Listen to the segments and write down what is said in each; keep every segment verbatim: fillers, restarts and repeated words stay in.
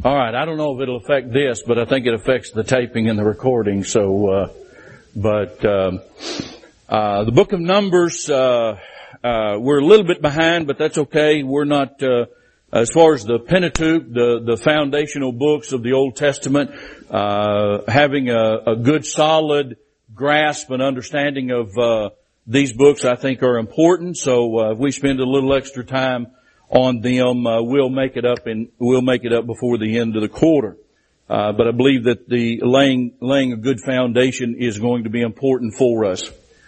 All right, I don't know if it'll affect this, but I think it affects the taping and the recording. So, uh, but um, uh, the book of Numbers, uh, uh, we're a little bit behind, but that's okay. We're not, uh, as far as the Pentateuch, the the foundational books of the Old Testament, uh, having a, a good, solid grasp and understanding of uh, these books, I think, are important. So, uh, if we spend a little extra time on them, uh, we'll make it up and we'll make it up before the end of the quarter. Uh, but I believe that the laying, laying a good foundation is going to be important for us.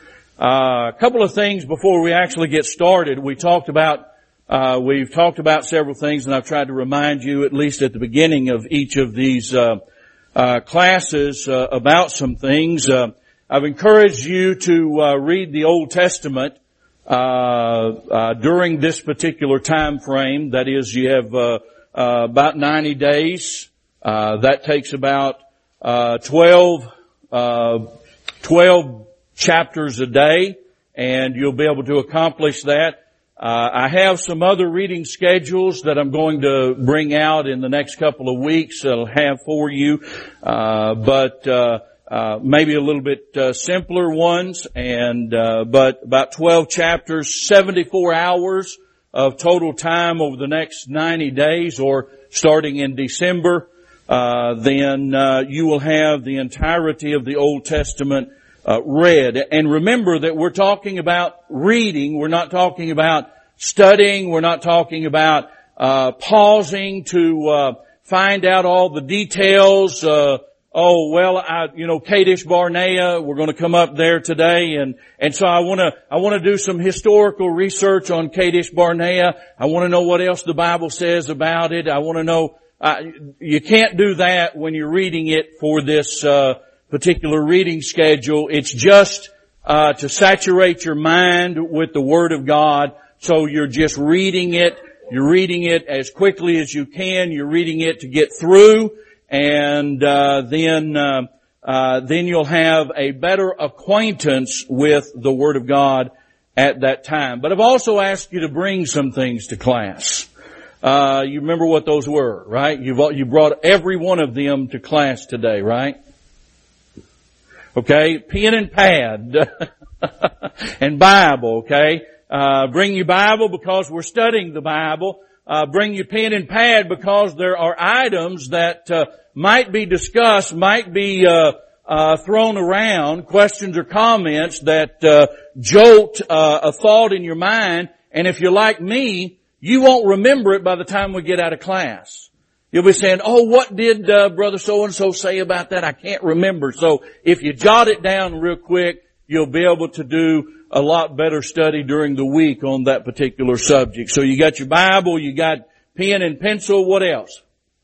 Uh, a couple of things before we actually get started. We talked about, uh, we've talked about several things, and I've tried to remind you, at least at the beginning of each of these, uh, uh, classes, uh, about some things. Uh, I've encouraged you to, uh, read the Old Testament Uh, uh, during this particular time frame. That is, you have, uh, uh, about ninety days. Uh, that takes about, uh, twelve, uh, twelve chapters a day, and you'll be able to accomplish that. Uh, I have some other reading schedules that I'm going to bring out in the next couple of weeks that I'll have for you. Uh, but, uh, Uh, maybe a little bit uh, simpler ones, and uh, but about twelve chapters, seventy-four hours of total time over the next ninety days, or starting in December. Uh, then uh, you will have the entirety of the Old Testament uh, read. And remember that we're talking about reading. We're not talking about studying. We're not talking about uh, pausing to uh, find out all the details. Uh, Oh, well, I, you know, Kadesh Barnea, we're going to come up there today, and, and so I want to, I want to do some historical research on Kadesh Barnea. I want to know what else the Bible says about it. I want to know, uh, you can't do that when you're reading it for this, uh, particular reading schedule. It's just, uh, to saturate your mind with the Word of God. So you're just reading it. You're reading it as quickly as you can. You're reading it to get through. And uh, then uh, uh, then you'll have a better acquaintance with the Word of God at that time. But I've also asked you to bring some things to class. Uh, you remember what those were, right? You've you brought every one of them to class today, right? Okay, pen and pad and Bible. Okay, uh, bring your Bible because we're studying the Bible. Uh, bring your pen and pad because there are items that uh, might be discussed, might be uh, uh, thrown around, questions or comments that uh, jolt uh, a thought in your mind. And if you're like me, you won't remember it by the time we get out of class. You'll be saying, oh, what did uh, Brother so-and-so say about that? I can't remember. So if you jot it down real quick, you'll be able to do a lot better study during the week on that particular subject. So you got your Bible, you got pen and pencil, what else?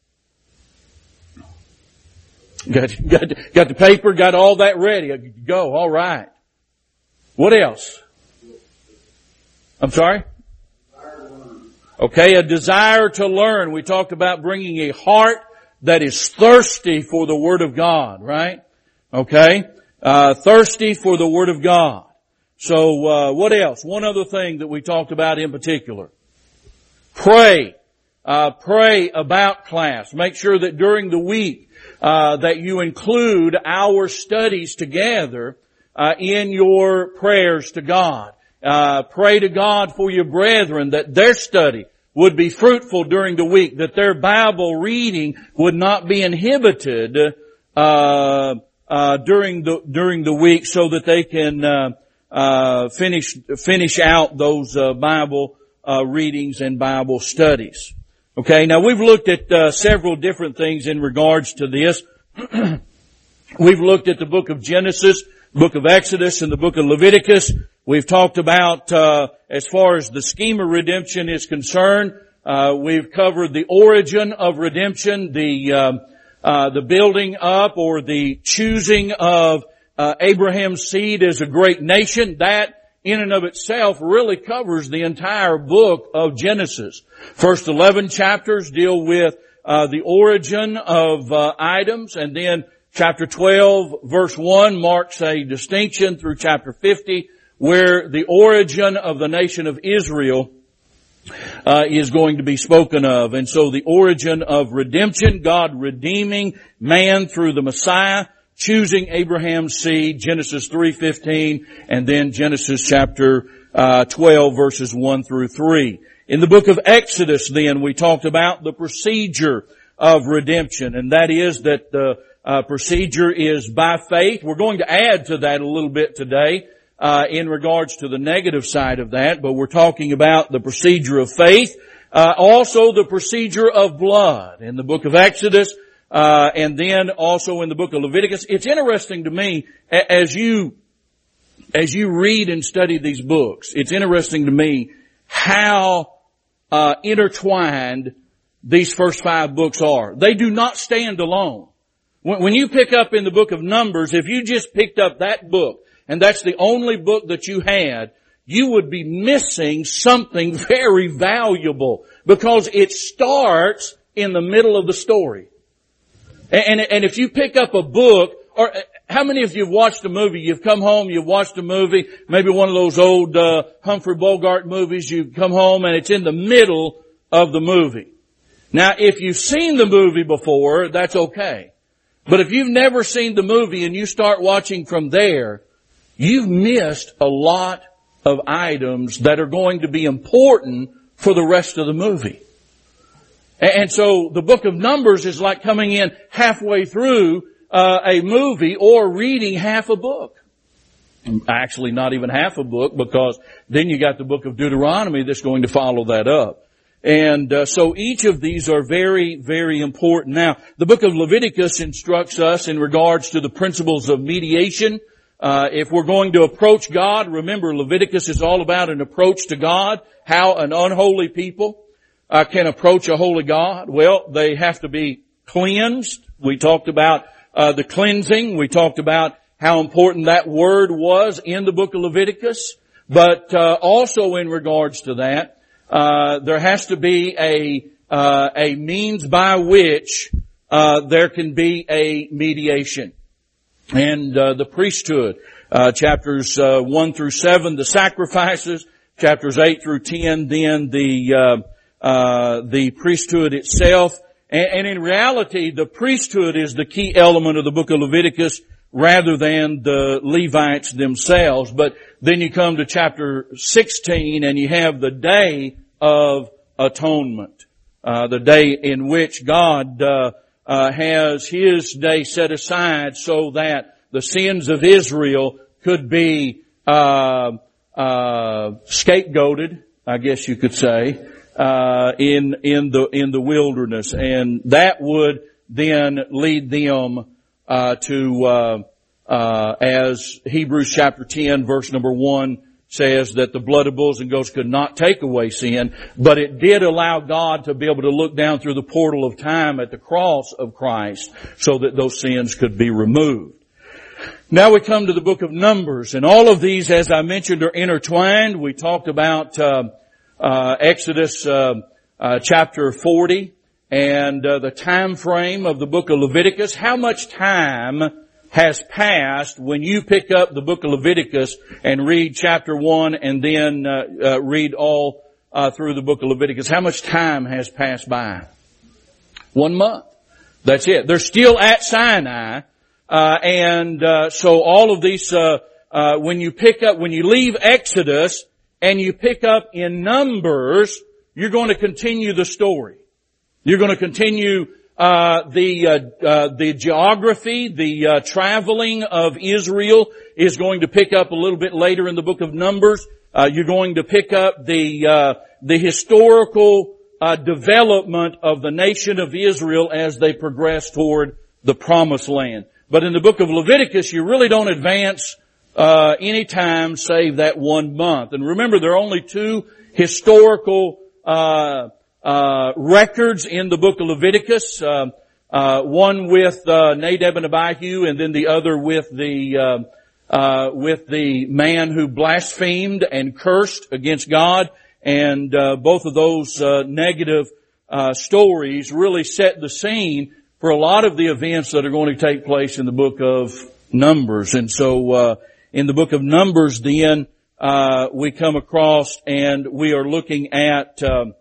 Got, got, got the paper, got all that ready. Go, all right. What else? I'm sorry? Okay, a desire to learn. We talked about bringing a heart that is thirsty for the Word of God, right? Okay, uh, thirsty for the Word of God. So, uh, what else? One other thing that we talked about in particular. Pray. Uh, pray about class. Make sure that during the week, uh, that you include our studies together, uh, in your prayers to God. Uh, pray to God for your brethren that their study would be fruitful during the week, that their Bible reading would not be inhibited, uh, uh, during the, during the week so that they can, uh, Uh, finish, finish out those, uh, Bible, uh, readings and Bible studies. Okay, now we've looked at, uh, several different things in regards to this. We've looked at the book of Genesis, book of Exodus, and the book of Leviticus. We've talked about, uh, as far as the scheme of redemption is concerned, uh, we've covered the origin of redemption, the, um, uh, the building up or the choosing of Uh, Abraham's seed as a great nation. That in and of itself really covers the entire book of Genesis. First eleven chapters deal with uh, the origin of uh, items, and then chapter twelve verse one marks a distinction through chapter fifty where the origin of the nation of Israel uh, is going to be spoken of. And so the origin of redemption, God redeeming man through the Messiah, choosing Abraham's seed, Genesis three fifteen, and then Genesis chapter uh, twelve, verses one through three. In the book of Exodus, then, we talked about the procedure of redemption, and that is that the uh, procedure is by faith. We're going to add to that a little bit today uh, in regards to the negative side of that, but we're talking about the procedure of faith, uh, also the procedure of blood in the book of Exodus, uh, and then also in the book of Leviticus. It's interesting to me as you as you read and study these books. It's interesting to me how uh, intertwined these first five books are. They do not stand alone. When, when you pick up in the book of Numbers, if you just picked up that book, and that's the only book that you had, you would be missing something very valuable, because it starts in the middle of the story. And, and, and if you pick up a book, or how many of you have watched a movie? You've come home, you've watched a movie, maybe one of those old uh, Humphrey Bogart movies. You come home and it's in the middle of the movie. Now, if you've seen the movie before, that's okay. But if you've never seen the movie and you start watching from there, you've missed a lot of items that are going to be important for the rest of the movie. And so the book of Numbers is like coming in halfway through uh, a movie or reading half a book. Actually, not even half a book, because then you got the book of Deuteronomy that's going to follow that up. And uh, so each of these are very, very important. Now, the book of Leviticus instructs us in regards to the principles of mediation. Uh, if we're going to approach God, remember Leviticus is all about an approach to God, how an unholy people uh, can approach a holy God. Well, they have to be cleansed. We talked about uh, the cleansing. We talked about how important that word was in the book of Leviticus. But uh, also in regards to that, Uh, there has to be a, uh, a means by which, uh, there can be a mediation. And, uh, the priesthood, uh, chapters, uh, one through seven, the sacrifices, chapters eight through ten, then the, uh, uh, the priesthood itself. And, and in reality, the priesthood is the key element of the book of Leviticus rather than the Levites themselves. But then you come to chapter sixteen and you have the Day of Atonement, uh, the day in which God uh, uh, has His day set aside so that the sins of Israel could be uh, uh, scapegoated, I guess you could say, uh, in in the in the wilderness, and that would then lead them Uh, to, uh, uh, as Hebrews chapter ten verse number one says, that the blood of bulls and goats could not take away sin, but it did allow God to be able to look down through the portal of time at the cross of Christ so that those sins could be removed. Now we come to the book of Numbers, and all of these, as I mentioned, are intertwined. We talked about, uh, uh, Exodus, uh, uh, chapter forty. And uh, the time frame of the book of Leviticus. How much time has passed when you pick up the book of Leviticus and read chapter one and then uh, uh, read all uh, through the book of Leviticus? How much time has passed by? One month. That's it. They're still at Sinai, uh, and uh, so all of these. Uh, uh, when you pick up, when you leave Exodus and you pick up in Numbers, you're going to continue the story. You're going to continue uh the uh, uh the geography, the uh, traveling of Israel is going to pick up a little bit later in the book of Numbers. Uh you're going to pick up the uh the historical uh development of the nation of Israel as they progress toward the promised land. But in the book of Leviticus, you really don't advance uh any time save that one month. And remember, there are only two historical uh Uh, records in the book of Leviticus, uh, uh, one with, uh, Nadab and Abihu, and then the other with the, uh, uh, with the man who blasphemed and cursed against God. And, uh, both of those, uh, negative, uh, stories really set the scene for a lot of the events that are going to take place in the book of Numbers. And so, uh, in the book of Numbers then, uh, we come across and we are looking at, um,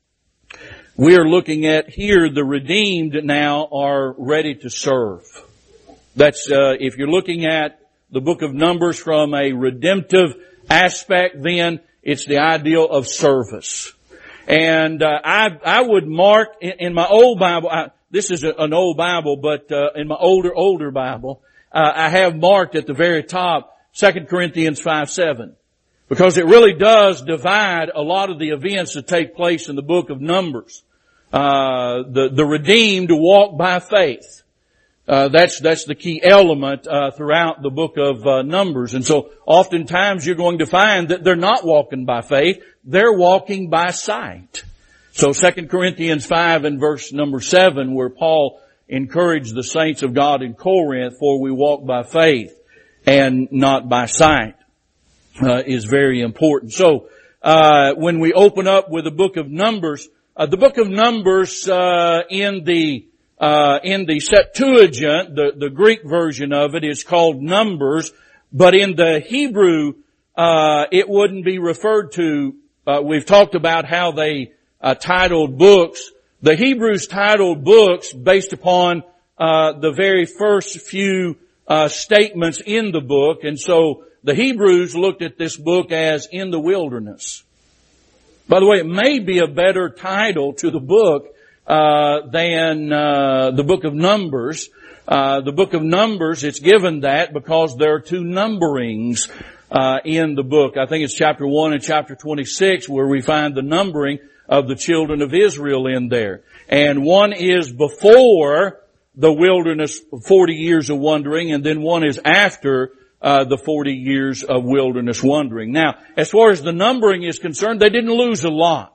we are looking at here the redeemed now are ready to serve. That's, uh, if you're looking at the book of Numbers from a redemptive aspect, then it's the ideal of service. And, uh, I, I would mark in, in my old Bible, I, this is a, an old Bible, but, uh, in my older, older Bible, uh, I have marked at the very top Second Corinthians five seven. Because it really does divide a lot of the events that take place in the book of Numbers. Uh, the, the redeemed walk by faith. Uh, that's, that's the key element, uh, throughout the book of, uh, Numbers. And so oftentimes you're going to find that they're not walking by faith, they're walking by sight. So Second Corinthians five and verse number seven, where Paul encouraged the saints of God in Corinth, for we walk by faith and not by sight, uh, is very important. So, uh, when we open up with the book of Numbers, uh, the book of Numbers, uh, in the Uh, in the Septuagint, the, the Greek version of it is called Numbers, but in the Hebrew, uh, it wouldn't be referred to, uh, we've talked about how they, uh, titled books. The Hebrews titled books based upon, uh, the very first few, uh, statements in the book, and so the Hebrews looked at this book as In the Wilderness. By the way, it may be a better title to the book Uh, than, uh, the book of Numbers. Uh, the book of Numbers, it's given that because there are two numberings, uh, in the book. I think it's chapter one and chapter twenty-six where we find the numbering of the children of Israel in there. And one is before the wilderness, forty years of wandering, and then one is after, uh, the forty years of wilderness wandering. Now, as far as the numbering is concerned, they didn't lose a lot.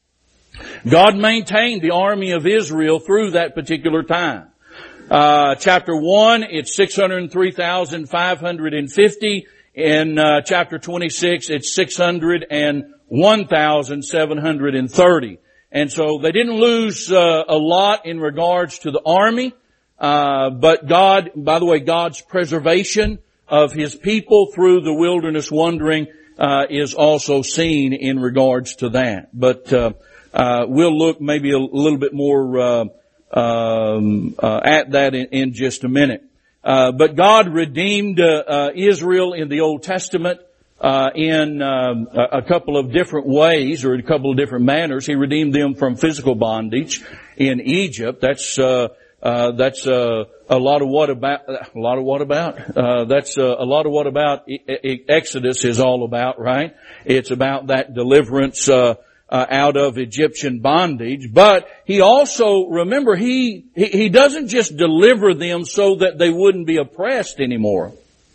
God maintained the army of Israel through that particular time. Uh, chapter one, it's six hundred three thousand five hundred fifty. In uh, chapter twenty-six, it's six hundred one thousand seven hundred thirty. And so they didn't lose uh, a lot in regards to the army. Uh, but God, by the way, God's preservation of His people through the wilderness wandering uh, is also seen in regards to that. But uh Uh, we'll look maybe a little bit more uh, um, uh, at that in, in just a minute. Uh, but God redeemed uh, uh, Israel in the Old Testament uh, in um, a, a couple of different ways, or in a couple of different manners. He redeemed them from physical bondage in Egypt. That's uh, uh, that's uh, a lot of what about a lot of what about uh, that's uh, a lot of what about Exodus is all about, right? It's about that deliverance Uh, Uh, out of Egyptian bondage. But He also, remember, he, he, he doesn't just deliver them so that they wouldn't be oppressed anymore.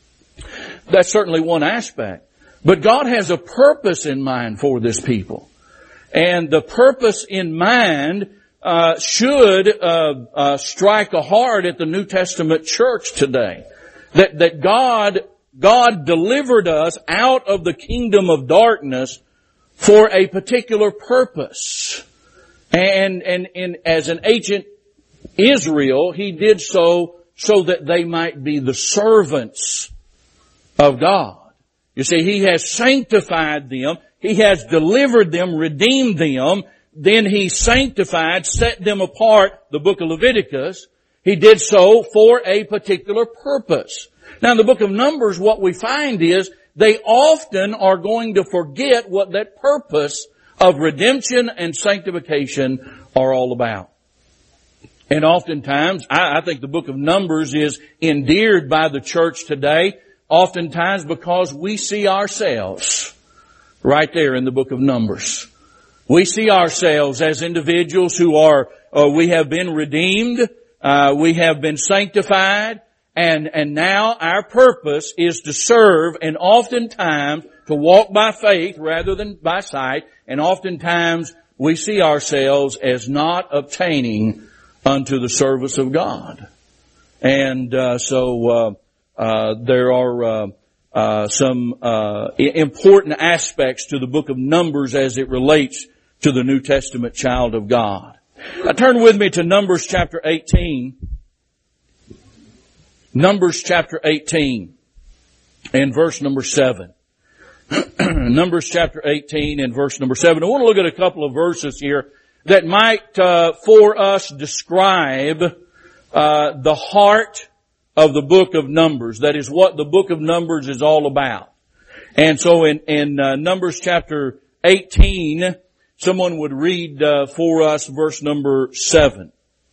That's certainly one aspect. But God has a purpose in mind for this people. And the purpose in mind, uh, should, uh, uh, strike a heart at the New Testament church today. That, that God, God delivered us out of the kingdom of darkness for a particular purpose. And, and, and as an ancient Israel, He did so so that they might be the servants of God. You see, He has sanctified them. He has delivered them, redeemed them. Then He sanctified, set them apart, the book of Leviticus. He did so for a particular purpose. Now in the book of Numbers, what we find is they often are going to forget what that purpose of redemption and sanctification are all about. And oftentimes, I, I think the book of Numbers is endeared by the church today, oftentimes because we see ourselves right there in the book of Numbers. We see ourselves as individuals who are, uh, we have been redeemed, uh, we have been sanctified, And, and now our purpose is to serve, and oftentimes to walk by faith rather than by sight, and oftentimes we see ourselves as not obtaining unto the service of God. And uh, so uh, uh, there are uh, uh, some uh, important aspects to the book of Numbers as it relates to the New Testament child of God. Now turn with me to Numbers chapter eighteen. Numbers chapter eighteen and verse number seven. Numbers chapter eighteen and verse number seven. I want to look at a couple of verses here that might, uh, for us describe, uh, the heart of the book of Numbers. That is what the book of Numbers is all about. And so in, in, uh, Numbers chapter eighteen, someone would read, uh, for us verse number seven.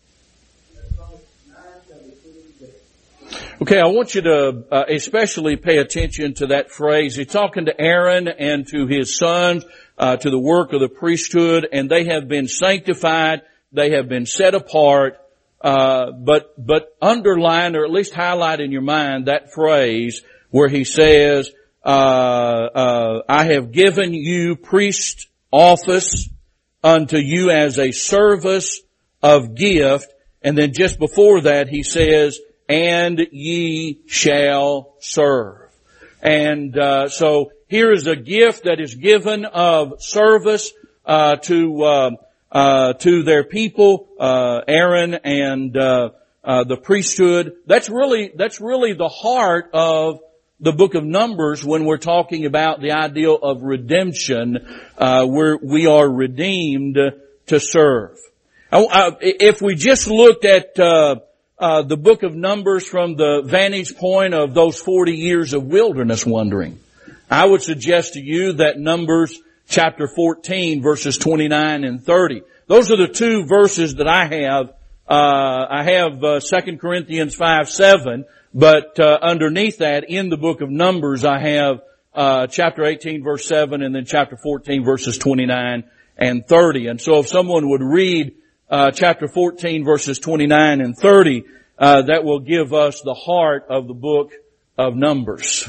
Okay, I want you to uh, especially pay attention to that phrase. He's talking to Aaron and to his sons, uh, to the work of the priesthood, and they have been sanctified, they have been set apart, uh, but, but underline or at least highlight in your mind that phrase where he says, uh, uh, I have given you priest office unto you as a service of gift, and then just before that he says, and ye shall serve. And uh, so here is a gift that is given of service uh, to uh, uh, to their people, uh, Aaron and uh, uh, the priesthood. That's really that's really the heart of the book of Numbers when we're talking about the ideal of redemption, uh, where we are redeemed to serve. I, I, if we just looked at uh, Uh, the book of Numbers from the vantage point of those forty years of wilderness wandering, I would suggest to you that Numbers chapter fourteen verses twenty-nine and thirty, those are the two verses that I have. Uh, I have uh, Second Corinthians five seven, but uh, underneath that in the book of Numbers I have uh, chapter eighteen verse seven and then chapter fourteen verses twenty-nine and thirty. And so if someone would read Uh, chapter fourteen verses twenty-nine and thirty, uh, that will give us the heart of the book of Numbers.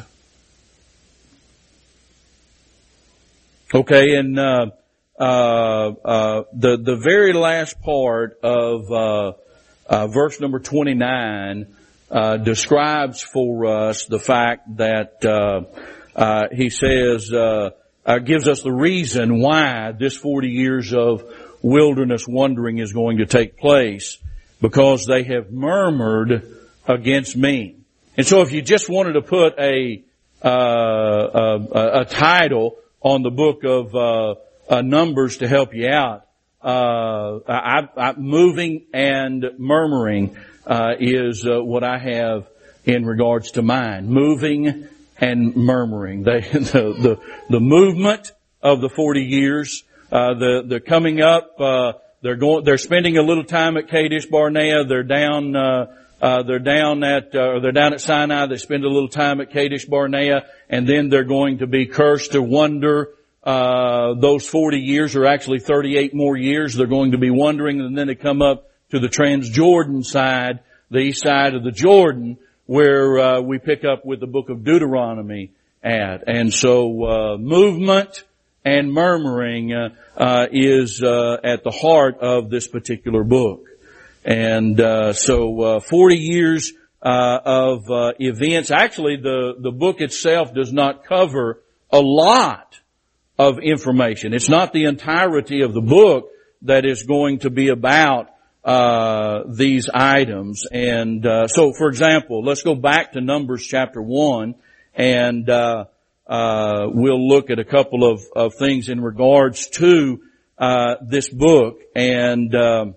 Okay, and, uh, uh, uh, the, the very last part of, uh, uh, verse number twenty-nine, uh, describes for us the fact that, uh, uh, he says, uh, uh, gives us the reason why this forty years of wilderness wandering is going to take place, because they have murmured against me. And so if you just wanted to put a uh, a, a title on the book of uh, uh, Numbers to help you out, uh, I, I, moving and murmuring uh, is uh, what I have in regards to mine. Moving and murmuring. They, the, the the movement of the forty years. Uh, the, they're coming up, uh, they're going, they're spending a little time at Kadesh Barnea. They're down, uh, uh, they're down at, uh, or they're down at Sinai. They spend a little time at Kadesh Barnea, and then they're going to be cursed to wander. Uh, those forty years are actually thirty-eight more years. They're going to be wandering, and then they come up to the Transjordan side, the east side of the Jordan, where, uh, we pick up with the book of Deuteronomy at. And so, uh, movement and murmuring uh, uh, is uh, at the heart of this particular book. And uh, so uh, forty years uh, of uh, events. Actually, the, the book itself does not cover a lot of information. It's not the entirety of the book that is going to be about uh these items. And uh so, for example, let's go back to Numbers chapter one, and uh Uh, we'll look at a couple of, of things in regards to, uh, this book. And, um,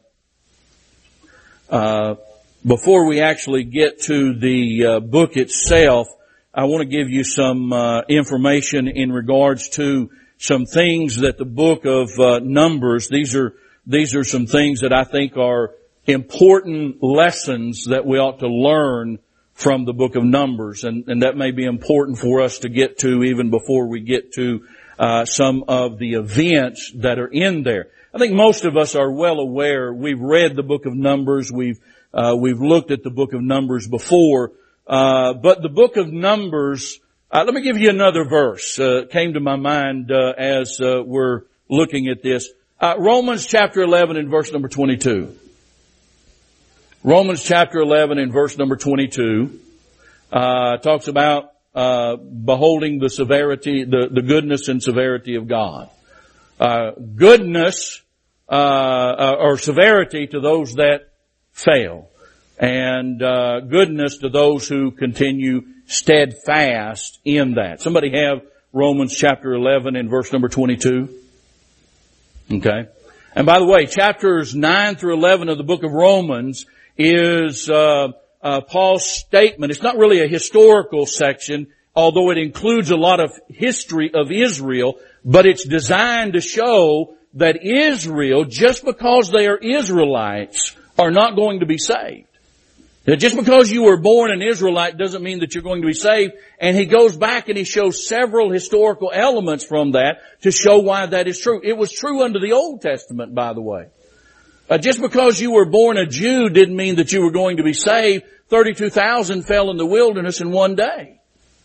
uh, before we actually get to the, uh, book itself, I want to give you some, uh, information in regards to some things that the book of, uh, Numbers, these are, these are some things that I think are important lessons that we ought to learn from the book of Numbers, and, and that may be important for us to get to even before we get to uh some of the events that are in there. I think most of us are well aware. We've read the book of Numbers. We've uh we've looked at the book of Numbers before. Uh but the book of Numbers, uh, let me give you another verse. Uh came to my mind uh as uh we're looking at this. Uh Romans chapter eleven and verse number twenty-two. Romans chapter eleven and verse number twenty-two, uh, talks about, uh, beholding the severity, the, the goodness and severity of God. Uh, goodness, uh, or severity to those that fail. And, uh, goodness to those who continue steadfast in that. Somebody have Romans chapter eleven and verse number twenty-two. Okay. And by the way, chapters nine through eleven of the book of Romans is uh, uh Paul's statement. It's not really a historical section, although it includes a lot of history of Israel, but it's designed to show that Israel, just because they are Israelites, are not going to be saved. Now, just because you were born an Israelite doesn't mean that you're going to be saved. And he goes back and he shows several historical elements from that to show why that is true. It was true under the Old Testament, by the way. Uh, just because you were born a Jew didn't mean that you were going to be saved. thirty-two thousand fell in the wilderness in one day.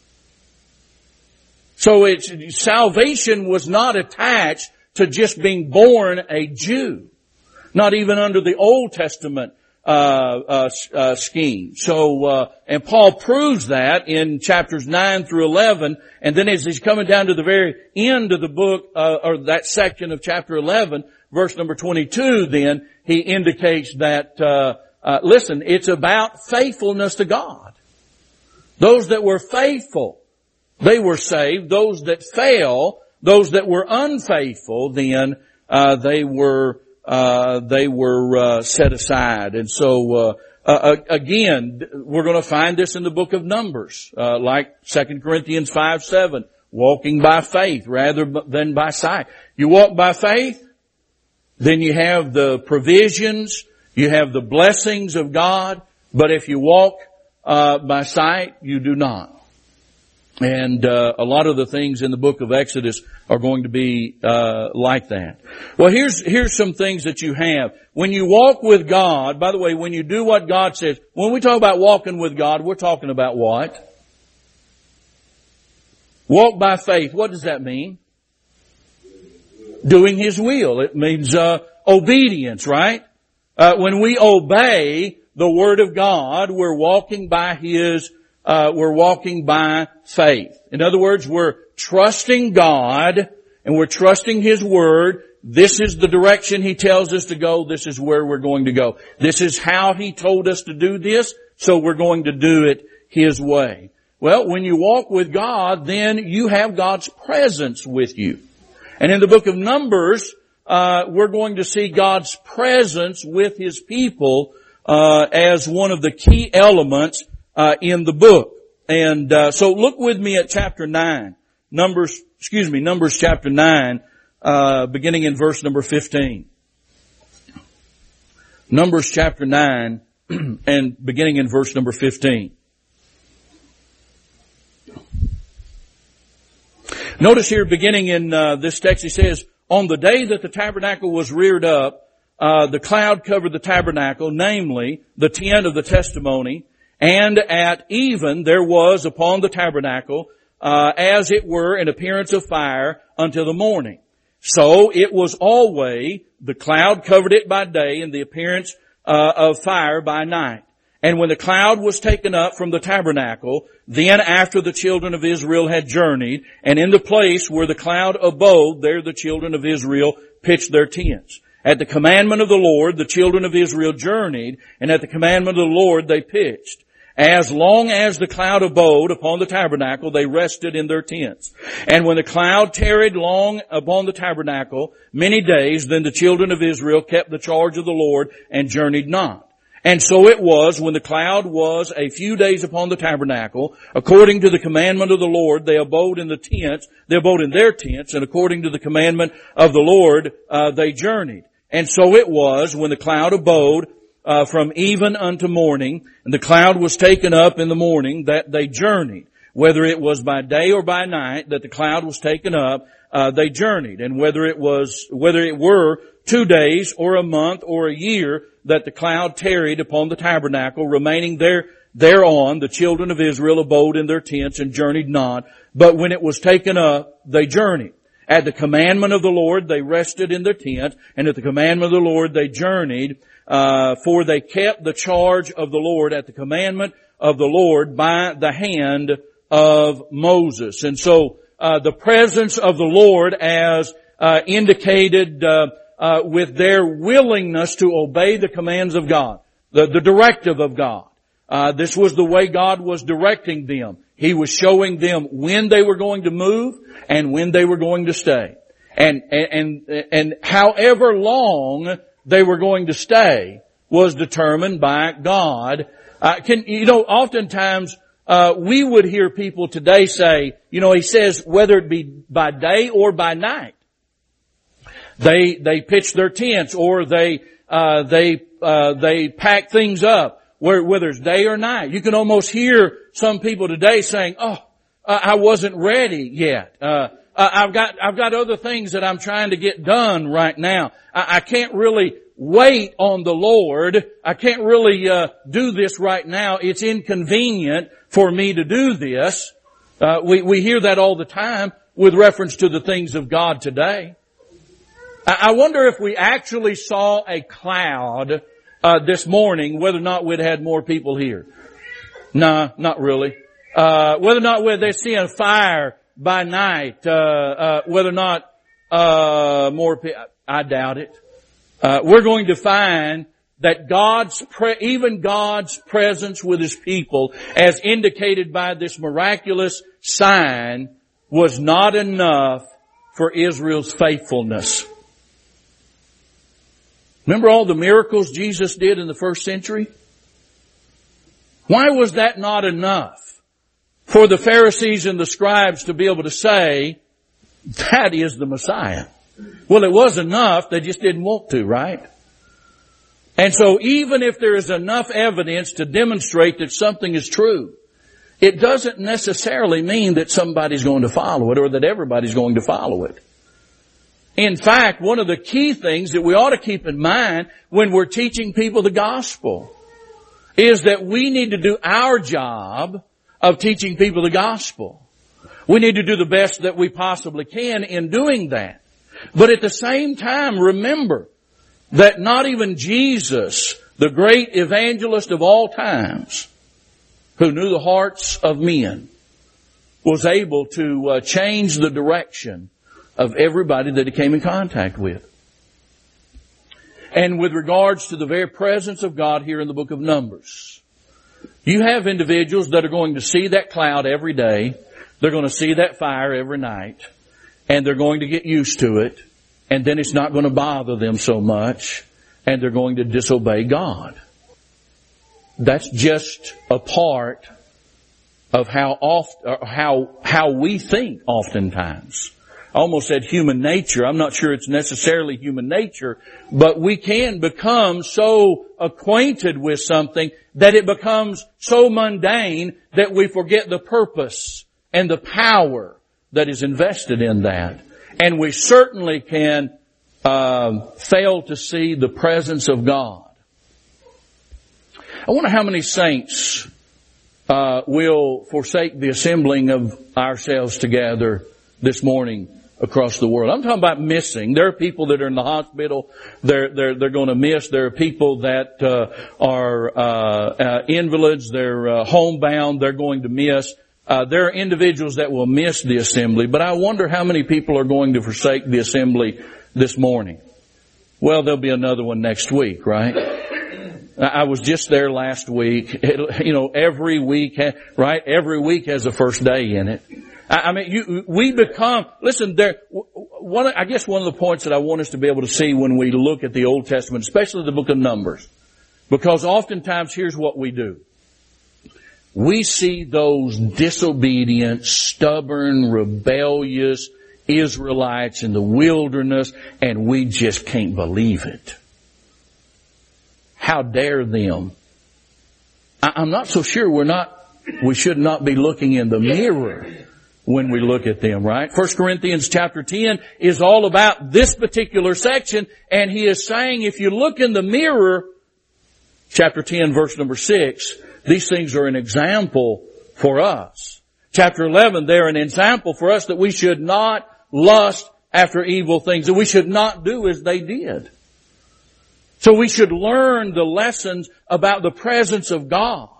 So it's, salvation was not attached to just being born a Jew. Not even under the Old Testament uh, uh, uh scheme. So, uh, and Paul proves that in chapters nine through eleven, and then as he's coming down to the very end of the book, uh, or that section of chapter eleven, verse number twenty-two, then, he indicates that, uh, uh, listen, it's about faithfulness to God. Those that were faithful, they were saved. Those that fell, those that were unfaithful, then, uh, they were Uh, they were uh, set aside. And so, uh, uh, again, we're going to find this in the book of Numbers, uh, like Second Corinthians five seven, walking by faith rather than by sight. You walk by faith, then you have the provisions, you have the blessings of God, but if you walk uh, by sight, you do not. And uh, a lot of the things in the book of Exodus are going to be uh like that. Well, here's here's some things that you have. When you walk with God, by the way, when you do what God says, when we talk about walking with God, we're talking about what? Walk by faith. What does that mean? Doing His will. It means uh obedience, right? Uh when we obey the Word of God, we're walking by His Uh, we're walking by faith. In other words, we're trusting God and we're trusting His Word. This is the direction He tells us to go. This is where we're going to go. This is how He told us to do this, so we're going to do it His way. Well, when you walk with God, then you have God's presence with you. And in the book of Numbers, uh, we're going to see God's presence with His people uh, as one of the key elements Uh, in the book. And uh, so look with me at chapter nine. Numbers, excuse me, Numbers chapter nine, uh, beginning in verse number fifteen. Numbers chapter nine and beginning in verse number fifteen. Notice here beginning in uh, this text, he says, on the day that the tabernacle was reared up, uh, the cloud covered the tabernacle, namely the tent of the testimony. And at even there was upon the tabernacle, uh, as it were, an appearance of fire until the morning. So it was always, the cloud covered it by day and the appearance uh, of fire by night. And when the cloud was taken up from the tabernacle, then after the children of Israel had journeyed, and in the place where the cloud abode, there the children of Israel pitched their tents. At the commandment of the Lord, the children of Israel journeyed, and at the commandment of the Lord they pitched. As long as the cloud abode upon the tabernacle, they rested in their tents. And when the cloud tarried long upon the tabernacle, many days, then the children of Israel kept the charge of the Lord and journeyed not. And so it was, when the cloud was a few days upon the tabernacle, according to the commandment of the Lord, they abode in the tents, they abode in their tents, and according to the commandment of the Lord, uh, they journeyed. And so it was, when the cloud abode Uh, from even unto morning, and the cloud was taken up in the morning, that they journeyed. Whether it was by day or by night that the cloud was taken up, uh, they journeyed. And whether it was, whether it were two days or a month or a year that the cloud tarried upon the tabernacle, remaining there, thereon, the children of Israel abode in their tents and journeyed not. But when it was taken up, they journeyed. At the commandment of the Lord, they rested in their tent, and at the commandment of the Lord, they journeyed. Uh, for they kept the charge of the Lord at the commandment of the Lord by the hand of Moses. And so, uh, the presence of the Lord as, uh, indicated, uh, uh, with their willingness to obey the commands of God, the, the directive of God. Uh, this was the way God was directing them. He was showing them when they were going to move and when they were going to stay. And, and, and, and however long they were going to stay was determined by God. Uh, can, you know, oftentimes, uh, we would hear people today say, you know, He says whether it be by day or by night. They, they pitch their tents or they, uh, they, uh, they pack things up, whether it's day or night. You can almost hear some people today saying, oh, uh, I wasn't ready yet. Uh, uh, I've got, I've got other things that I'm trying to get done right now. I, I can't really wait on the Lord. I can't really, uh, do this right now. It's inconvenient for me to do this. Uh, we, we hear that all the time with reference to the things of God today. I, I wonder if we actually saw a cloud Uh, this morning, whether or not we'd had more people here. Nah, not really. Uh, whether or not we'd, they'd see a fire by night, uh, uh, whether or not, uh, more people, I doubt it. Uh, we're going to find that God's, pre- even God's presence with His people, as indicated by this miraculous sign, was not enough for Israel's faithfulness. Remember all the miracles Jesus did in the first century? Why was that not enough for the Pharisees and the scribes to be able to say, that is the Messiah? Well, it was enough. They just didn't want to, right? And so even if there is enough evidence to demonstrate that something is true, it doesn't necessarily mean that somebody's going to follow it or that everybody's going to follow it. In fact, one of the key things that we ought to keep in mind when we're teaching people the gospel is that we need to do our job of teaching people the gospel. We need to do the best that we possibly can in doing that. But at the same time, remember that not even Jesus, the great evangelist of all times, who knew the hearts of men, was able to uh, change the direction of everybody that He came in contact with. And with regards to the very presence of God here in the book of Numbers, you have individuals that are going to see that cloud every day. They're going to see that fire every night. And they're going to get used to it. And then it's not going to bother them so much. And they're going to disobey God. That's just a part of how oft, or how, how we think oftentimes. I almost said human nature. I'm not sure it's necessarily human nature, but we can become so acquainted with something that it becomes so mundane that we forget the purpose and the power that is invested in that. And we certainly can um, fail to see the presence of God. I wonder how many saints uh, will forsake the assembling of ourselves together this morning across the world. I'm talking about missing. There are people that are in the hospital. They're, they're, they're going to miss. There are people that, uh, are, uh, uh, invalids. They're, uh, homebound. They're going to miss. Uh, there are individuals that will miss the assembly, but I wonder how many people are going to forsake the assembly this morning. Well, there'll be another one next week, right? I was just there last week. It, you know, every week, right? Every week has a first day in it. I mean, you, we become, listen, there, one, I guess one of the points that I want us to be able to see when we look at the Old Testament, especially the book of Numbers, because oftentimes here's what we do. We see those disobedient, stubborn, rebellious Israelites in the wilderness, and we just can't believe it. How dare them? I, I'm not so sure we're not, we should not be looking in the mirror when we look at them, right? First Corinthians chapter ten is all about this particular section, and he is saying if you look in the mirror, chapter ten verse number six, these things are an example for us. Chapter eleven, they're an example for us that we should not lust after evil things, that we should not do as they did. So we should learn the lessons about the presence of God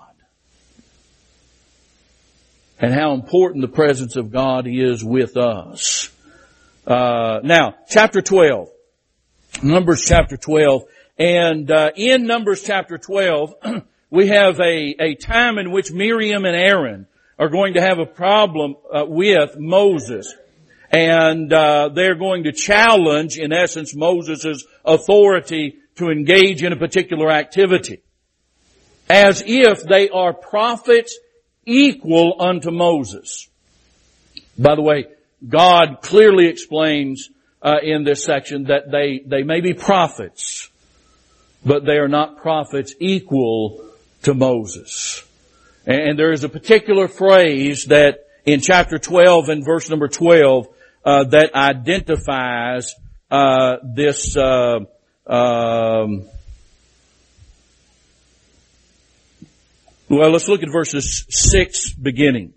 and how important the presence of God is with us. Uh, now, chapter twelve. Numbers chapter twelve. And uh, in Numbers chapter twelve, we have a, a time in which Miriam and Aaron are going to have a problem uh, with Moses. And uh, they're going to challenge, in essence, Moses' authority to engage in a particular activity, as if they are prophets equal unto Moses. By the way, God clearly explains uh, in this section that they, they may be prophets, but they are not prophets equal to Moses. And there is a particular phrase that in chapter twelve and verse number twelve uh, that identifies uh, this uh, um, well, let's look at verses six beginning.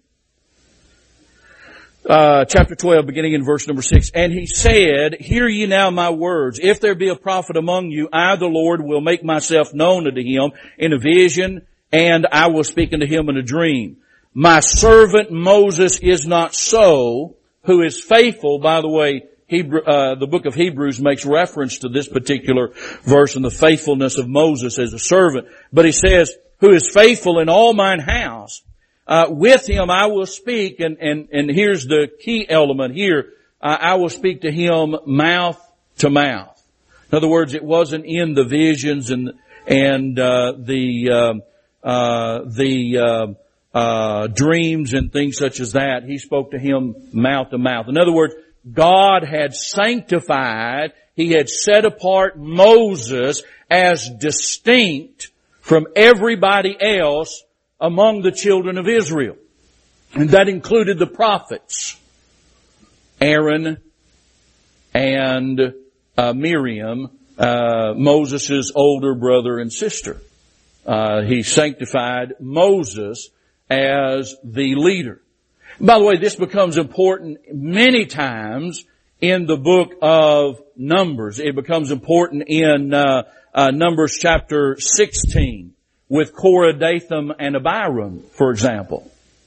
Uh, chapter twelve, beginning in verse number six. And he said, Hear ye now my words. If there be a prophet among you, I, the Lord, will make myself known unto him in a vision, and I will speak unto him in a dream. My servant Moses is not so, who is faithful. By the way, Hebrew, uh, the book of Hebrews makes reference to this particular verse and the faithfulness of Moses as a servant. But he says, who is faithful in all mine house. Uh, with him I will speak, and, and, and here's the key element here. Uh, I will speak to him mouth to mouth. In other words, it wasn't in the visions and, and, uh, the, um, uh, the, uh, uh, dreams and things such as that. He spoke to him mouth to mouth. In other words, God had sanctified, He had set apart Moses as distinct from everybody else among the children of Israel. And that included the prophets, Aaron and uh, Miriam, uh, Moses' older brother and sister. Uh, he sanctified Moses as the leader. By the way, this becomes important many times in the book of Numbers. It becomes important in uh, uh, Numbers chapter sixteen with Korah, Dathan, and Abiram, for example.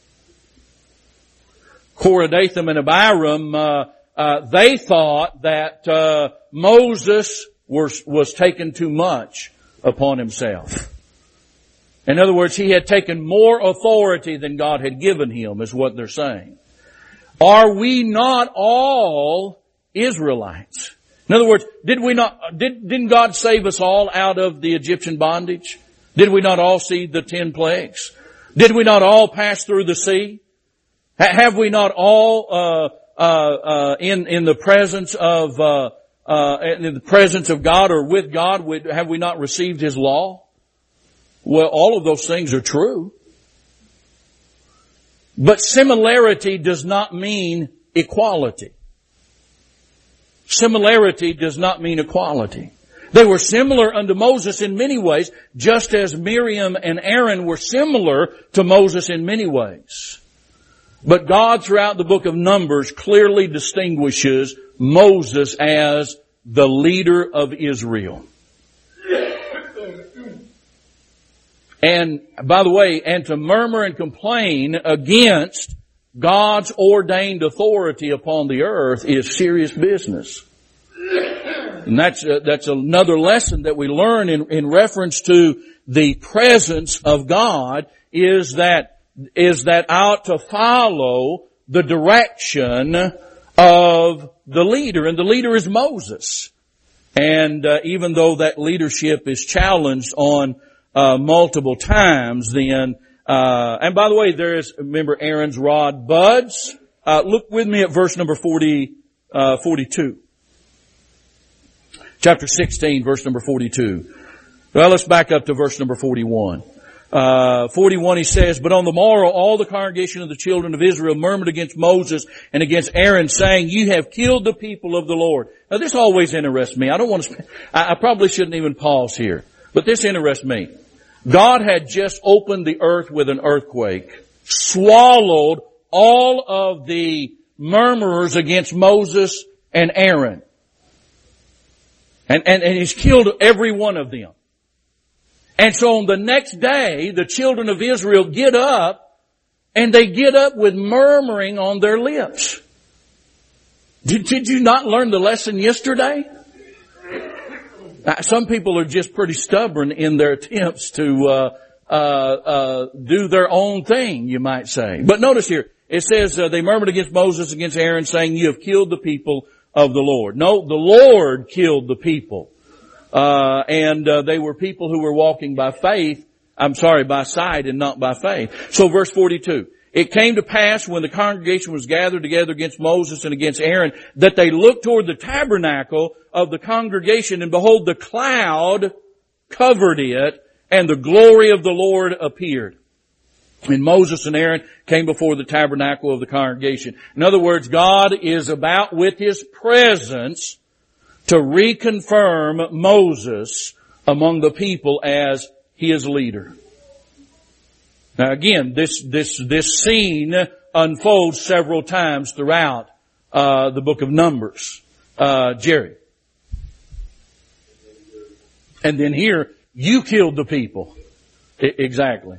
Korah, Dathan, and Abiram, uh, uh, they thought that uh, Moses was, was taking too much upon himself. In other words, he had taken more authority than God had given him, is what they're saying. Are we not all Israelites? In other words, did we not, did, didn't God save us all out of the Egyptian bondage? Did we not all see the ten plagues? Did we not all pass through the sea? Ha- have we not all, uh, uh, uh, in, in the presence of, uh, uh, in the presence of God or with God, have we not received His law? Well, all of those things are true. But similarity does not mean equality. Similarity does not mean equality. They were similar unto Moses in many ways, just as Miriam and Aaron were similar to Moses in many ways. But God, throughout the book of Numbers, clearly distinguishes Moses as the leader of Israel. And, by the way, and to murmur and complain against God's ordained authority upon the earth is serious business. And that's, uh, that's another lesson that we learn in, in reference to the presence of God is that, is that out to follow the direction of the leader. And the leader is Moses. And, uh, even though that leadership is challenged on Uh, multiple times then. Uh, and by the way, there is, remember Aaron's rod buds. Uh, look with me at verse number forty, uh, forty-two. Chapter sixteen, verse number forty-two. Well, let's back up to verse number forty-one. Uh, forty-one he says, But on the morrow all the congregation of the children of Israel murmured against Moses and against Aaron, saying, You have killed the people of the Lord. Now this always interests me. I don't want to, sp- I, I probably shouldn't even pause here. But this interests me. God had just opened the earth with an earthquake, swallowed all of the murmurers against Moses and Aaron. And, and, and He's killed every one of them. And so on the next day, the children of Israel get up, and they get up with murmuring on their lips. Did, did you not learn the lesson yesterday? Some people are just pretty stubborn in their attempts to uh uh, uh, do their own thing, you might say. But notice here, it says uh, they murmured against Moses, against Aaron, saying, "You have killed the people of the Lord." No, the Lord killed the people. Uh, and uh, they were people who were walking by faith, I'm sorry, by sight and not by faith. So verse forty-two. It came to pass when the congregation was gathered together against Moses and against Aaron that they looked toward the tabernacle of the congregation, and behold, the cloud covered it, and the glory of the Lord appeared. And Moses and Aaron came before the tabernacle of the congregation. In other words, God is about with His presence to reconfirm Moses among the people as His leader. Now again, this, this, this scene unfolds several times throughout, uh, the book of Numbers. Uh, Jerry. And then here, you killed the people. I, exactly.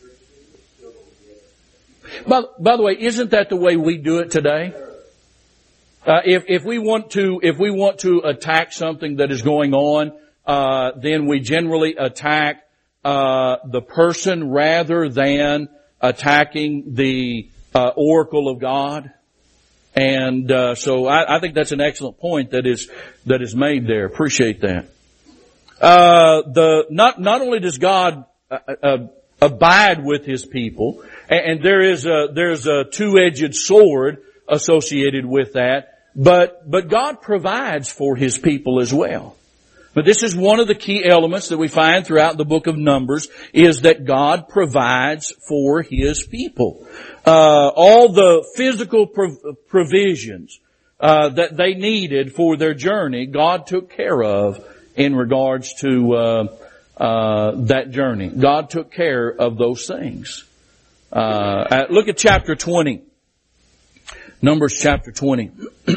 By, by the way, isn't that the way we do it today? Uh, if, if we want to, if we want to attack something that is going on, uh, then we generally attack Uh, the person rather than attacking the uh, oracle of God. And uh, so I, I think that's an excellent point that is that is made there. Appreciate that. Uh, the not not only does God uh, uh, abide with His people, and, and there is a there's a two-edged sword associated with that, but but God provides for His people as well. But this is one of the key elements that we find throughout the book of Numbers, is that God provides for His people. Uh, all the physical prov- provisions uh, that they needed for their journey, God took care of in regards to uh, uh, that journey. God took care of those things. Uh, look at chapter twenty. Numbers chapter twenty.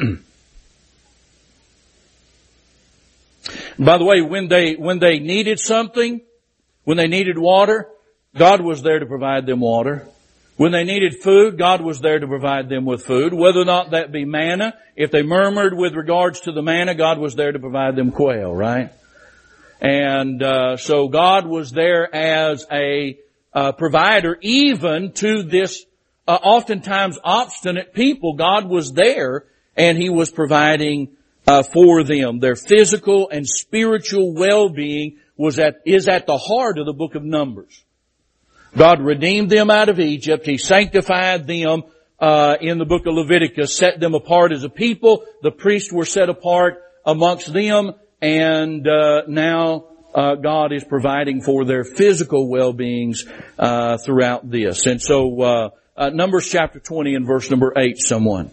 By the way, when they, when they needed something, when they needed water, God was there to provide them water. When they needed food, God was there to provide them with food. Whether or not that be manna, if they murmured with regards to the manna, God was there to provide them quail, right? And, uh, so God was there as a, uh, provider even to this, uh, oftentimes obstinate people. God was there and He was providing Uh, for them. Their physical and spiritual well-being was at, is at the heart of the book of Numbers. God redeemed them out of Egypt. He sanctified them, uh, in the book of Leviticus, set them apart as a people. The priests were set apart amongst them, and, uh, now, uh, God is providing for their physical well-beings, uh, throughout this. And so, uh, uh, Numbers chapter twenty and verse number eight, someone.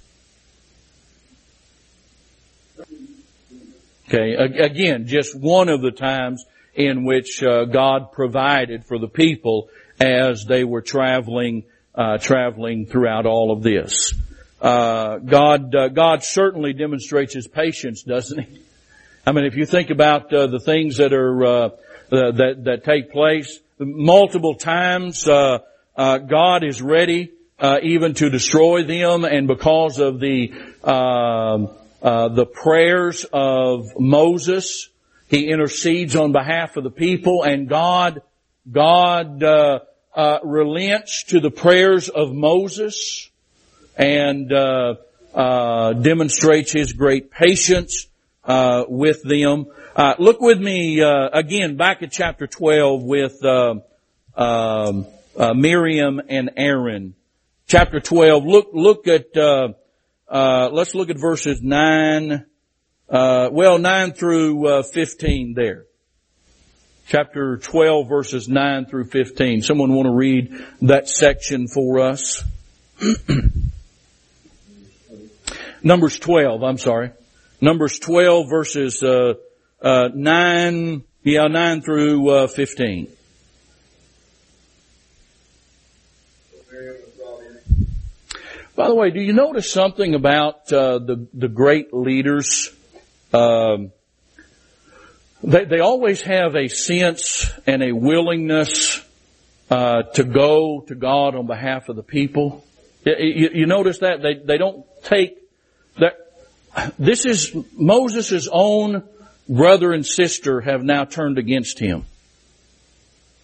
Okay, again, just one of the times in which uh, God provided for the people as they were traveling, uh, traveling throughout all of this. Uh, God, uh, God certainly demonstrates His patience, doesn't He? I mean, if you think about uh, the things that are uh, uh, that that take place multiple times, uh, uh, God is ready uh, even to destroy them, and because of the uh, Uh, the prayers of Moses, he intercedes on behalf of the people, and God, God, uh, uh, relents to the prayers of Moses and, uh, uh, demonstrates His great patience, uh, with them. Uh, look with me, uh, again back at chapter twelve with, uh, um, uh, Miriam and Aaron. Chapter twelve, look, look at, uh, Uh, let's look at verses nine, uh, well, nine through, uh, fifteen there. Chapter twelve verses nine through fifteen. Someone want to read that section for us? Numbers twelve, I'm sorry. Numbers twelve verses, uh, uh, nine, yeah, nine through, uh, fifteen. By the way, do you notice something about uh, the the great leaders? Um, they they always have a sense and a willingness uh, to go to God on behalf of the people. You, you notice that they they don't take that. This is Moses' own brother and sister have now turned against him.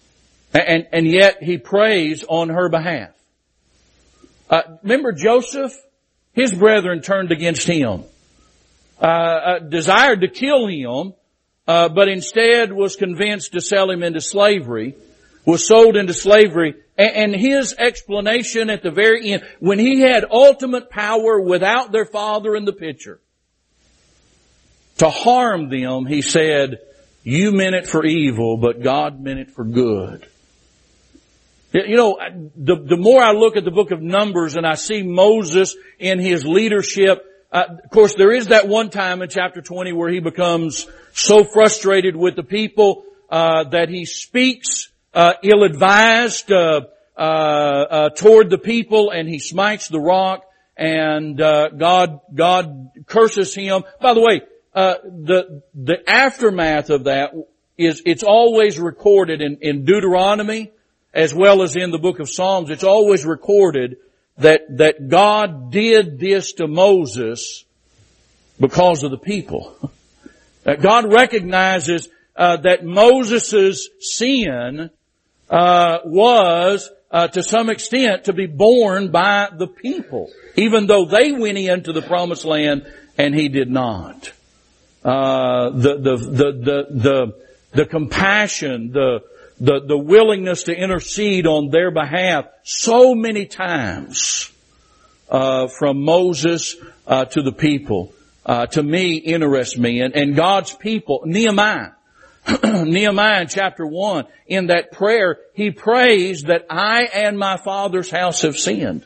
And, and yet he prays on her behalf. Uh, remember Joseph? His brethren turned against him, uh, uh desired to kill him, uh, but instead was convinced to sell him into slavery, was sold into slavery. And, and his explanation at the very end, when he had ultimate power without their father in the picture, to harm them, he said, "You meant it for evil, but God meant it for good." You know, the, the more I look at the book of Numbers and I see Moses in his leadership, uh, of course there is that one time in chapter twenty where he becomes so frustrated with the people, uh, that he speaks, uh, ill-advised, uh, uh, uh, toward the people, and he smites the rock, and, uh, God, God curses him. By the way, uh, the, the aftermath of that is, it's always recorded in, in Deuteronomy, as well as in the book of Psalms. It's always recorded that, that God did this to Moses because of the people. That God recognizes uh, that Moses' sin uh, was, uh, to some extent, to be borne by the people, even though they went into the promised land and he did not. Uh, the, the, the, the, the, the compassion, the, The, the willingness to intercede on their behalf so many times, uh, from Moses, uh, to the people, uh, to me interests me. And, and God's people, Nehemiah, Nehemiah in chapter one, in that prayer, he prays that I and my father's house have sinned.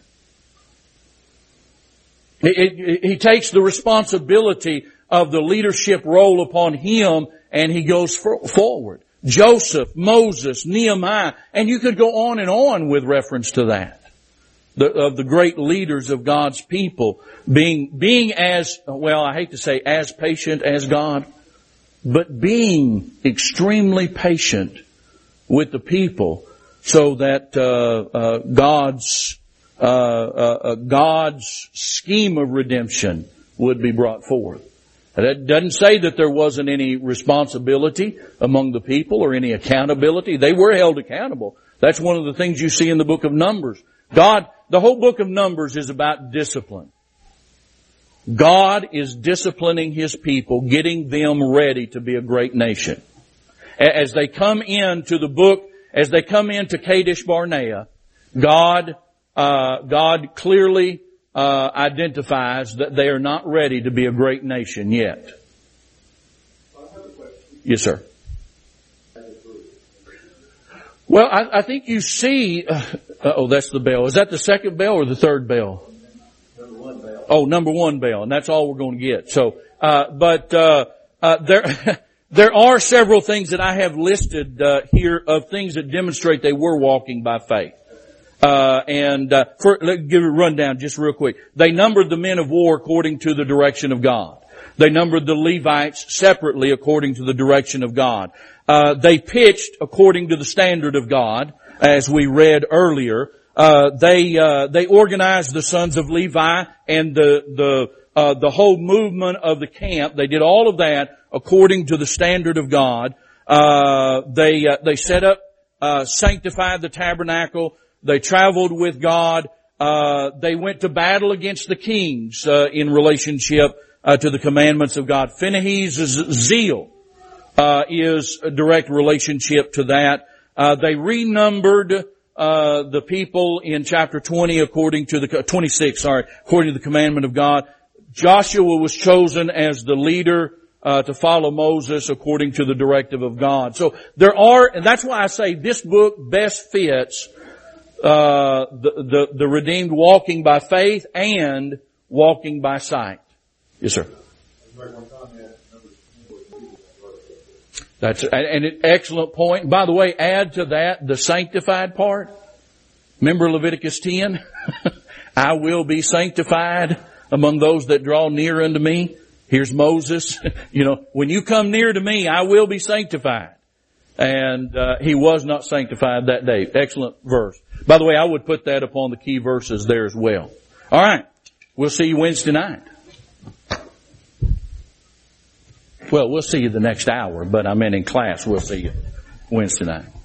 It, it, he takes the responsibility of the leadership role upon him, and he goes for, forward. Joseph, Moses, Nehemiah, and you could go on and on with reference to that. The, of the great leaders of God's people being, being as, well, I hate to say as patient as God, but being extremely patient with the people so that, uh, uh, God's, uh, uh, God's scheme of redemption would be brought forth. That doesn't say that there wasn't any responsibility among the people or any accountability. They were held accountable. That's one of the things you see in the book of Numbers. God, the whole book of Numbers is about discipline. God is disciplining His people, getting them ready to be a great nation. As they come into the book, as they come into Kadesh Barnea, God, uh, God clearly Uh, identifies that they are not ready to be a great nation yet. Yes, sir. Well, I, I think you see, uh, oh, that's the bell. Is that the second bell or the third bell? Number one bell. Oh, number one bell, and that's all we're going to get. So, uh, but, uh, uh, there, there are several things that I have listed, uh, here of things that demonstrate they were walking by faith. Uh, and, uh, for, let's give a rundown just real quick. They numbered the men of war according to the direction of God. They numbered the Levites separately according to the direction of God. Uh, they pitched according to the standard of God, as we read earlier. Uh, they, uh, they organized the sons of Levi and the, the, uh, the whole movement of the camp. They did all of that according to the standard of God. Uh, they, uh, they set up, uh, sanctified the tabernacle. They traveled with God. Uh, they went to battle against the kings, uh, in relationship, uh, to the commandments of God. Phinehas' zeal, uh, is a direct relationship to that. Uh, they renumbered, uh, the people in chapter twenty according to the, twenty-six, sorry, according to the commandment of God. Joshua was chosen as the leader, uh, to follow Moses according to the directive of God. So there are, and that's why I say this book best fits Uh, the, the, the redeemed walking by faith and walking by sight. Yes, sir. That's an excellent point. By the way, add to that the sanctified part. Remember Leviticus ten? I will be sanctified among those that draw near unto me. Here's Moses. You know, when you come near to me, I will be sanctified. And uh, he was not sanctified that day. Excellent verse. By the way, I would put that upon the key verses there as well. All right. We'll see you Wednesday night. Well, we'll see you the next hour, but I mean in class we'll see you Wednesday night.